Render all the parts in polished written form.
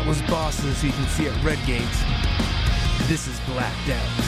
was Bosses, who you can see at Redgate. This is Blacked Out.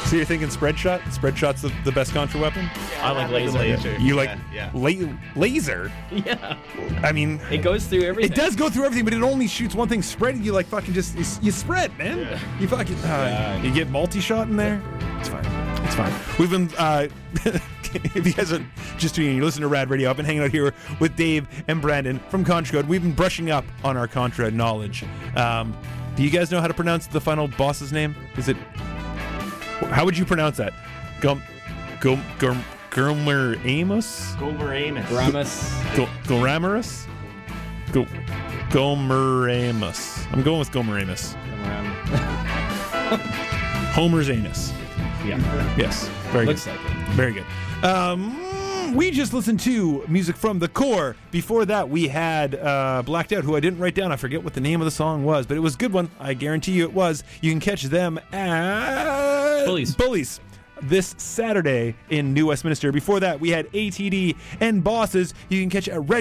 So you're thinking spread shot? Spread shot's the best contra weapon? I like laser. You like Yeah. laser? Yeah. I mean, It goes through everything. it does go through everything, but it only shoots one thing. Spread, you like fucking just you spread, man. Yeah. You fucking you get multi-shot in there. It's fine. It's fine. We've been if you guys are just tuning in, you listen to Rad Radio. I've been hanging out here with Dave and Brandon from Contra Code. We've been brushing up on our Contra knowledge. Do you guys know how to pronounce the final boss's name? Is it? How would you pronounce that? Gomeramus? Gramus. Gomeramus. I'm going with Gomeramus. Homer's anus. Yeah. Yes. Very Looks good. like it. Very good. We just listened to music from The Core. Before that, we had Blacked Out, who I didn't write down. I forget what the name of the song was, but it was a good one. I guarantee you it was. You can catch them at Bullies this Saturday in New Westminster. Before that, we had ATD and Bosses. You can catch at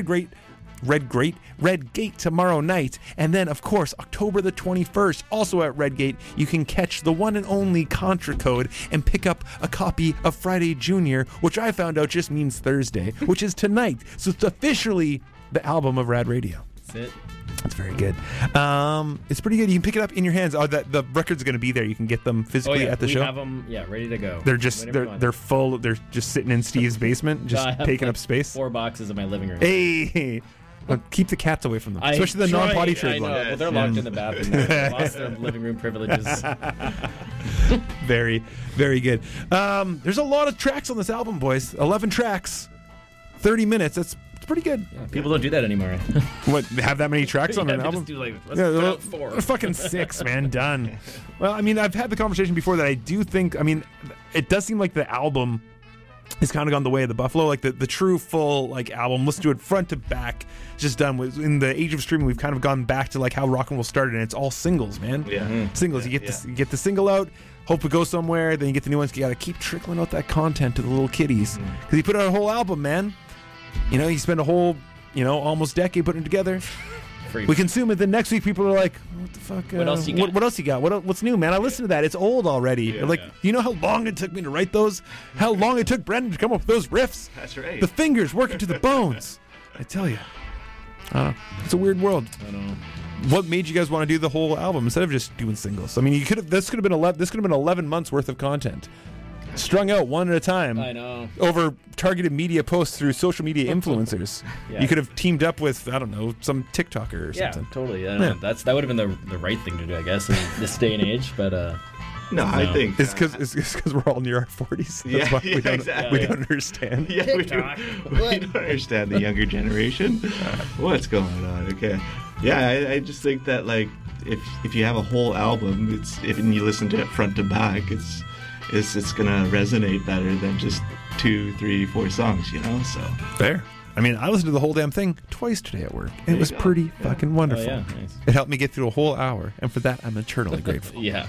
Redgate tomorrow night. And then, of course, October the 21st, also at Redgate, you can catch the one and only Contra Code and pick up a copy of Friday Junior, which I found out just means Thursday, which is tonight. So it's officially the album of Rad Radio. That's it. That's very good. It's pretty good. You can pick it up in your hands. Oh, the record's going to be there. You can get them physically at the show. We have them, ready to go. They're just they're full. They're just sitting in Steve's basement, just taking up space. 4 boxes in my living room. Hey. Well, keep the cats away from them, especially the non-potty trained one. one. Well, they're locked in the bathroom. They lost their living room privileges. Very, very good. There's a lot of tracks on this album, boys. 11 tracks, 30 minutes. It's pretty good. Yeah, people don't do that anymore. What, have that many tracks on an album? Just do let's put out 4. Fucking 6, man. Done. Well, I mean, I've had the conversation before that I do think, it does seem like the album has kind of gone the way of the buffalo, like the true full like album. Listen to it front to back. It's just done with. In the age of streaming, we've kind of gone back to like how rock and roll started, and it's all singles, man. Yeah. Singles. You get the single out. Hope it goes somewhere. Then you get the new ones. You got to keep trickling out that content to the little kiddies because you put out a whole album, man. You spend a whole almost decade putting it together. We consume it. Then next week, people are like, "What the fuck? What else you got? What else you got? What's new, man? I listened to that. It's old already." Yeah, like, you know how long it took me to write those? How long it took Brendan to come up with those riffs? That's right. The fingers working to the bones. I tell you, it's a weird world. I know. What made you guys want to do the whole album instead of just doing singles? I mean, you could have. This could have been 11 months worth of content, strung out one at a time. I know. Over targeted media posts through social media influencers. Yeah. You could have teamed up with, I don't know, some TikToker or something. Yeah, totally. Yeah. That would have been the right thing to do, I guess, in this day and age. But no, I think it's because we're all near our 40s. That's why we don't exactly. we don't understand. Yeah, we don't understand the younger generation. What's going on? Okay. Yeah, I just think that like if you have a whole album, and you listen to it front to back, it's gonna resonate better than just 2, 3, 4 songs, So Fair. I mean, I listened to the whole damn thing twice today at work. It was pretty fucking wonderful. Oh, yeah. Nice. It helped me get through a whole hour, and for that, I'm eternally grateful. Yeah.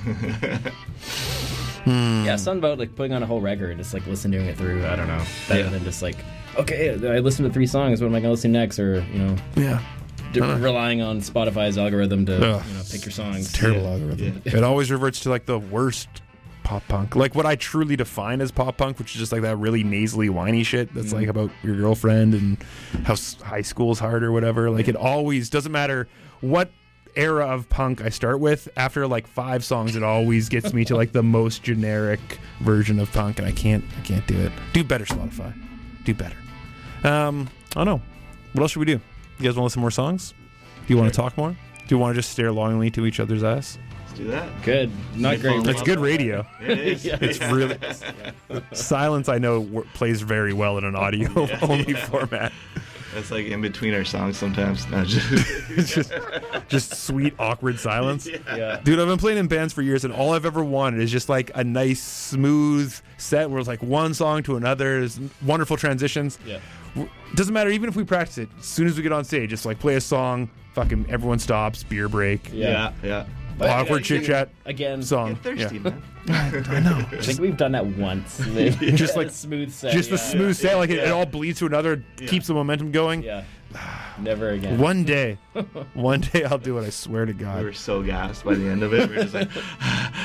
Yeah, something about like putting on a whole record and just like listening it through. I don't know. Better than just like, okay, I listened to 3 songs. What am I gonna listen to next? Or Yeah. relying on Spotify's algorithm to pick your songs. Terrible algorithm. Yeah. It always reverts to like the worst pop punk, like what I truly define as pop punk, which is just like that really nasally whiny shit that's like about your girlfriend and how high school's hard or whatever. Like it always doesn't matter what era of punk I start with. After like 5 songs, it always gets me to like the most generic version of punk, and I can't do it. Do better, Spotify. Do better. I don't know. What else should we do? You guys want to listen to more songs? Do you want to talk more? Do you want to just stare longingly to each other's ass? do that. Good. Not great. It's good radio. It is. It's really silence. I know plays very well in an audio only format. That's like in between our songs sometimes. No, It's just sweet awkward silence. Yeah. Dude, I've been playing in bands for years, and all I've ever wanted is just like a nice smooth set where it's like one song to another. There's wonderful transitions. Yeah. Doesn't matter even if we practice it. As soon as we get on stage, just like play a song. Fucking everyone stops. Beer break. yeah. But, Awkward chit chat. Again, Song. Get thirsty, man. I know. I think we've done that once. Just like smooth set. Just the smooth set, like it yeah. all bleeds to another, keeps the momentum going. Yeah. Never again. One day I'll do it. I swear to God. We were so gassed by the end of it. We were just like,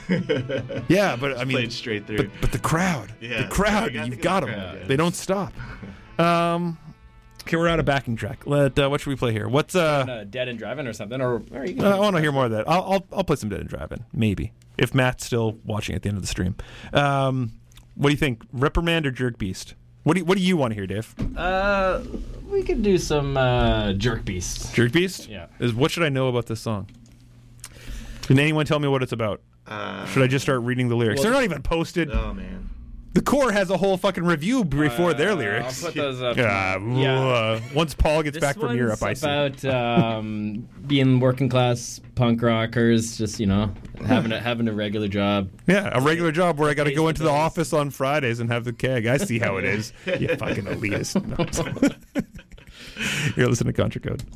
Yeah, but I mean, played straight through. but the crowd, Yeah, the crowd, you you've got got the them. crowd, yeah. They don't stop. Okay, we're out of backing track. What should we play here? What's Dead and Driving or something, or you can I want to hear more of that. I'll play some Dead and Driving, maybe, if Matt's still watching at the end of the stream. What do you think, Reprimand or Jerk Beast? What do you want to hear, Dave? we could do some Jerk Beast. Jerk Beast? Yeah. What should I know about this song? Can anyone tell me what it's about? Should I just start reading the lyrics? They're not even posted. Oh man. The Core has a whole fucking review before their lyrics. I'll put those up. Once Paul gets This back from Europe, I one's see. about being working class punk rockers, just having a regular job. Yeah, a regular job where I got to go Pays into the the bills. office on Fridays and have the keg. I see how it is. You fucking elitist. No. You're listening to Contra Code.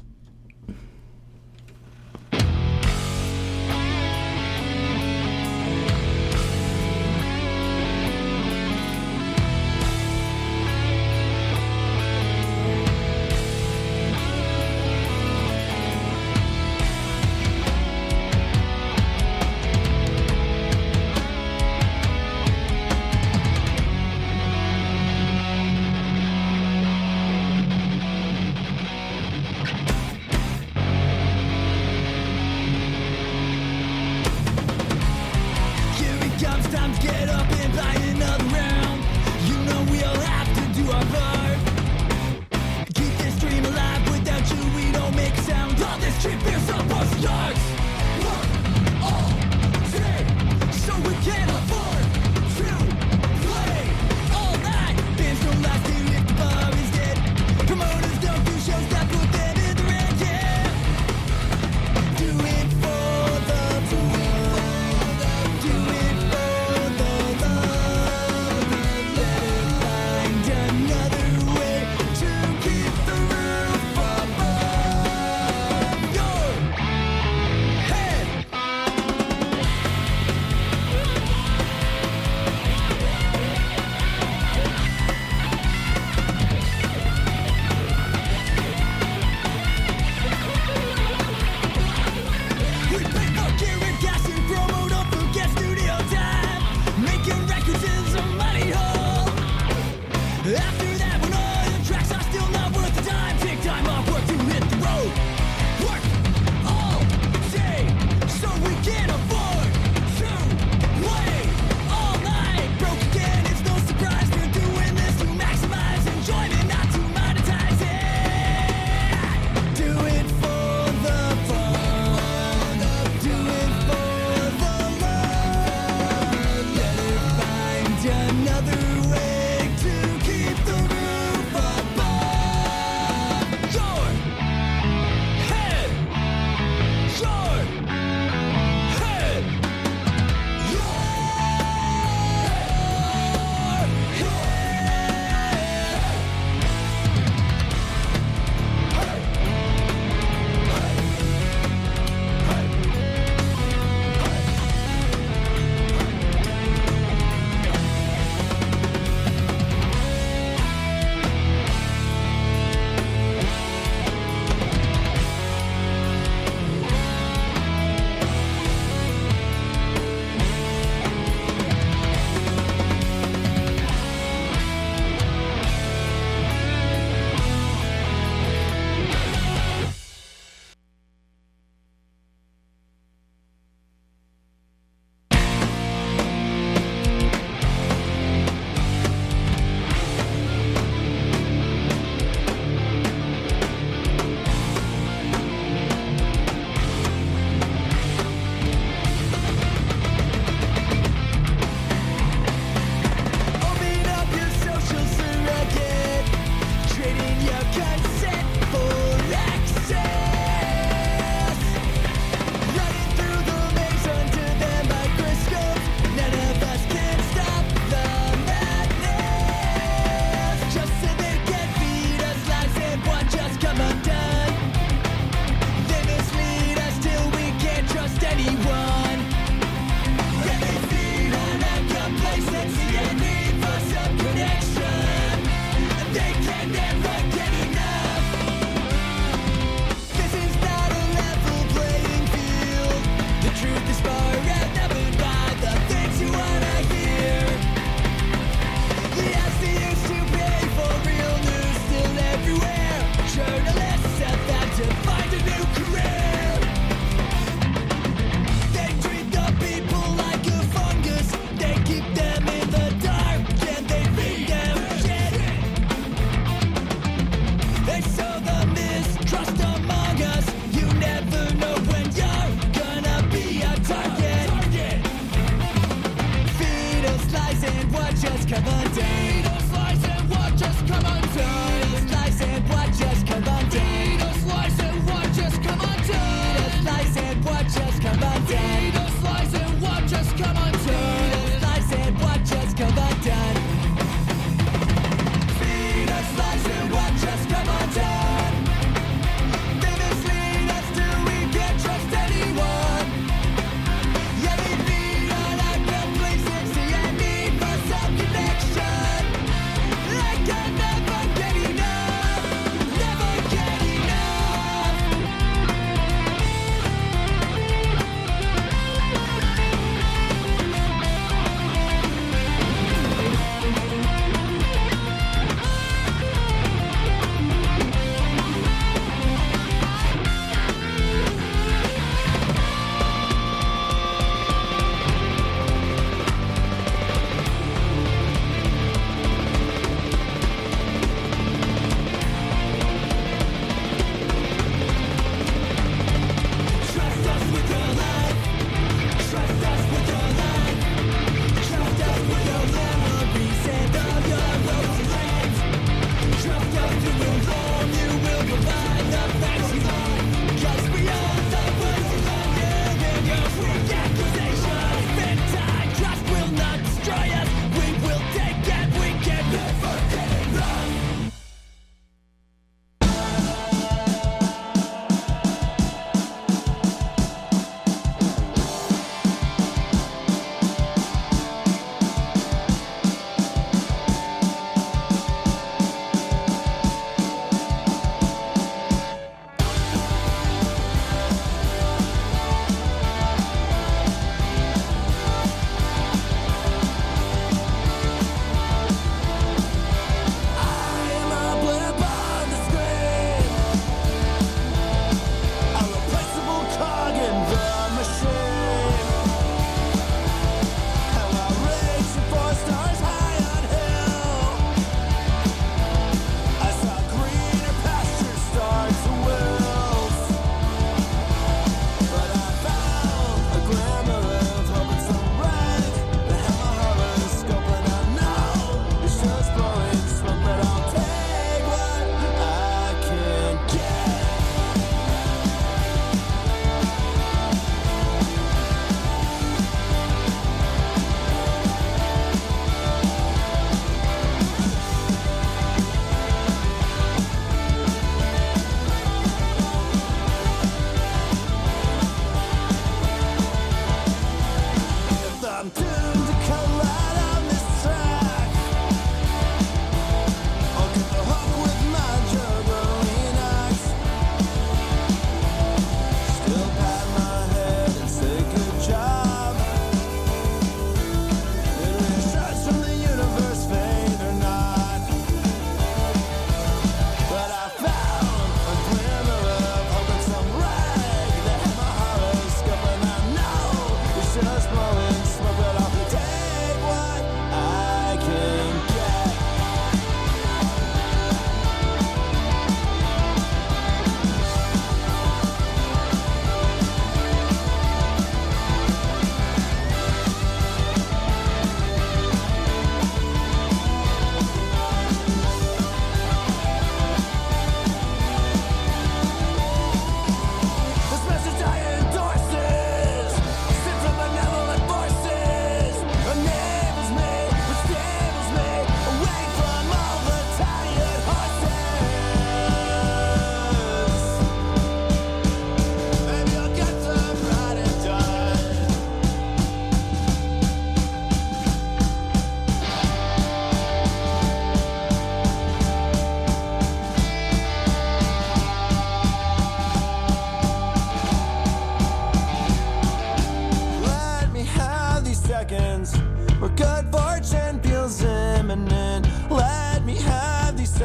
Here it comes, time to get up and buy another round. You know we all have to do our part. Keep this dream alive, without you we don't make sound. All this cheap beer's up our starts. Work all day, so we can afford to play all night. Bands don't last till if the bar is dead. Promoters don't do shows that put them in the red, yeah. Do it for the world. Do it for the love. Let it find another way to keep the roof above your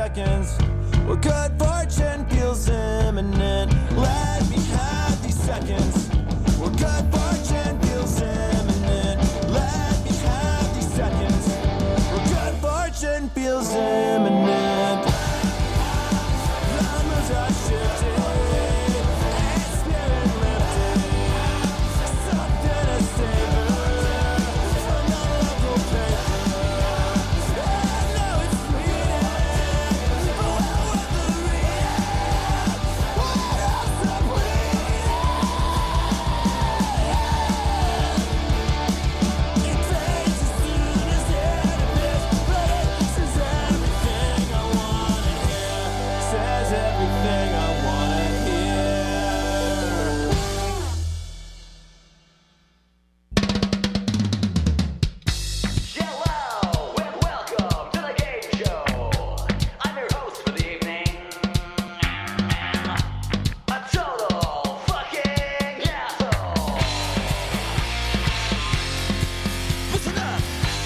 seconds where good fortune feels imminent. Let me have these seconds where good fortune feels imminent. Let me have these seconds where good fortune feels imminent. The moons are shifting and spirit lifting. Something to savor from the local paper. I know it's fleeting, but well worth the reading. What else I'm bleeding? It fades as soon as it appears, but it says everything I wanna hear. Says everything I wanna hear. Hello and welcome to the game show. I'm your host for the evening. A total fucking asshole. Listen up.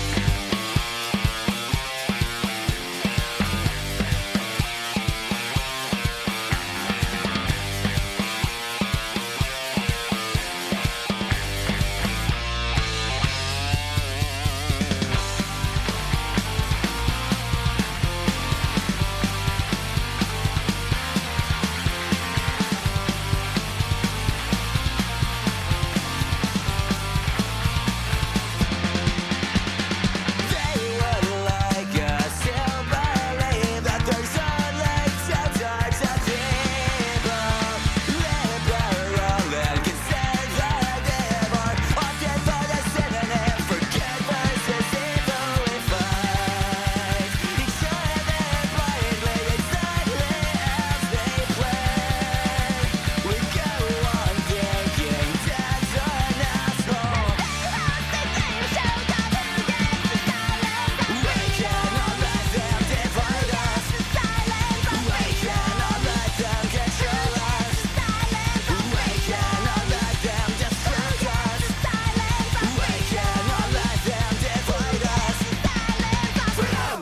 They would like us to believe that there's only two types of people. Liberal and conservative, or often for the synonym for good versus evil. We fight each other blindly, exactly as they play. We go on thinking that's an asshole. We cannot let them divide us. We cannot let them control us. We cannot let them destruct us. We cannot let them divide us. Freedom!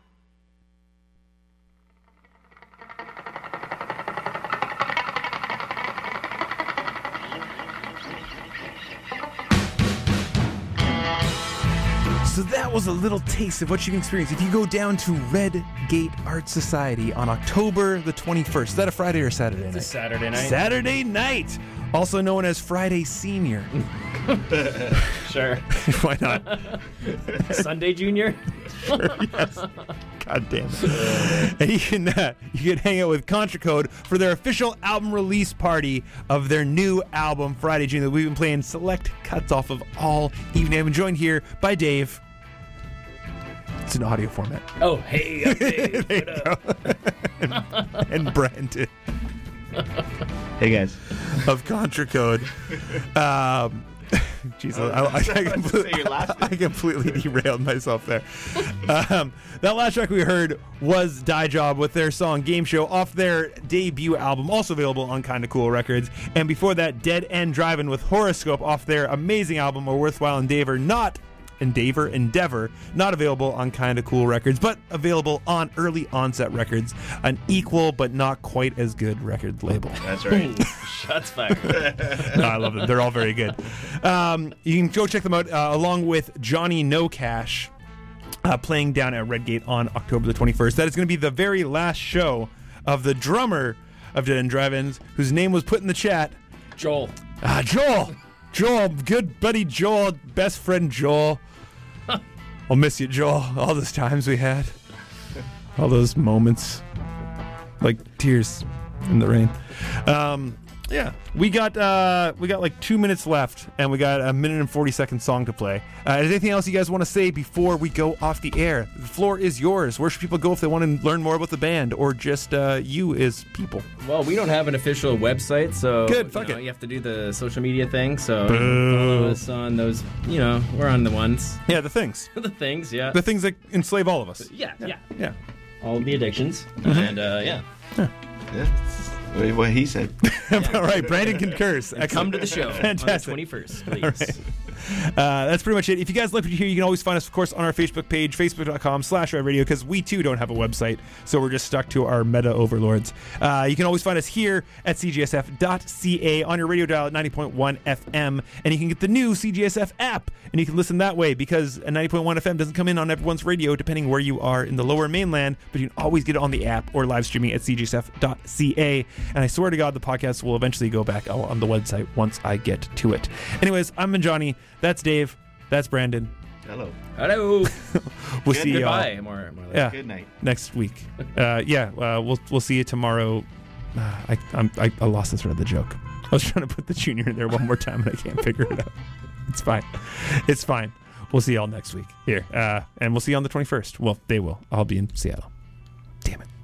So that was a little taste of what you can experience if you go down to Red Gate Art Society on October the 21st. Is that a Friday or Saturday night? It's a Saturday night. Saturday night, also known as Friday Senior. Sure. Why not? Sunday Junior. Yes. God damn it. And you can hang out with Contra Code for their official album release party of their new album, Friday June, that we've been playing select cuts off of all evening. I've been joined here by Dave. It's an audio format. Oh, hey, hey, what up? And Brandon Hey guys. of Contra Code. Jesus, I completely derailed myself there. That last track we heard was Die Job with their song Game Show off their debut album, also available on Kinda Cool Records. And before that, Dead End Driving with Horoscope off their amazing album, A Worthwhile Endeavor, not available on Kinda Cool Records, but available on Early Onset Records, an equal but not quite as good record label. That's right. Shots fired. No, I love them. They're all very good. You can go check them out along with Johnny No Cash playing down at Redgate on October the 21st. That is going to be the very last show of the drummer of Dead End Drive-Ins, whose name was put in the chat. Joel. Joel, good buddy Joel, best friend Joel. I'll miss you, Joel. All those times we had, all those moments, like tears in the rain. Yeah, we got like 2 minutes left, and we got a 1 and 40-second song to play. Is there anything else you guys want to say before we go off the air? The floor is yours. Where should people go if they want to learn more about the band, or just you as people? Well, we don't have an official website, so Good, fuck it. You have to do the social media thing. So Boo. follow us on those. We're on the ones, Yeah, the things. the things. Yeah, The things that enslave all of us. yeah. Yeah. All the addictions, Mm-hmm. and Yeah, it's what he said. All right, Brandon concurs. come to the show Fantastic. on the 21st, please. All right. That's pretty much it. If you guys like what you hear, you can always find us, of course, on our Facebook page, facebook.com/redradio, because we too don't have a website, so we're just stuck to our meta overlords. You can always find us here at cgsf.ca on your radio dial at 90.1 FM, and you can get the new CGSF app, and you can listen that way, because a 90.1 FM doesn't come in on everyone's radio, depending where you are in the lower mainland, but you can always get it on the app or live streaming at cgsf.ca, and I swear to God, the podcast will eventually go back on the website once I get to it. Anyways, I'm Johnny. That's Dave. That's Brandon. Hello. Hello. We'll see you all. Goodbye. More or less. Yeah, Good night. next week. We'll see you tomorrow. I lost the thread of the joke. I was trying to put the junior in there one more time and I can't figure it out. It's fine. It's fine. We'll see y'all next week here, and we'll see you on the 21st. Well, they will. I'll be in Seattle. Damn it.